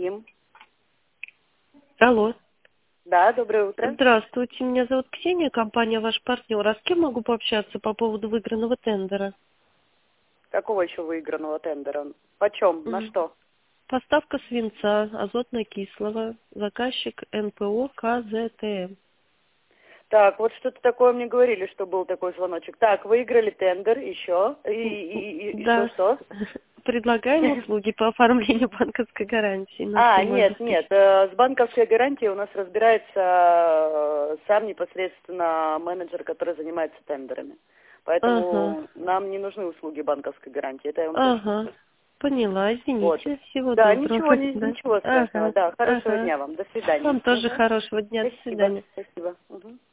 Ким. Алло. Да, доброе утро. Здравствуйте, меня зовут Ксения, компания «Ваш партнер». А с кем могу пообщаться по поводу выигранного тендера? Какого еще выигранного тендера? Почем? На М. что? Поставка свинца азотно-кислого, заказчик НПО КЗТМ. Так, вот что-то такое мне говорили, что был такой звоночек. Так, выиграли тендер, еще. И Да, что? предлагаем услуги по оформлению банковской гарантии на сумму Нет, нет. обеспечения. С банковской гарантией у нас разбирается сам непосредственно менеджер, который занимается тендерами. Ага, Поэтому нам не нужны услуги банковской гарантии, это я вам точно ага, скажу. поняла, Вот. извините, всего Да, доброго. ничего, Да. ничего страшного. Ага, Да, хорошего ага. дня вам. До свидания. Вам тоже хорошего дня, до Спасибо, свидания. спасибо. Мгм.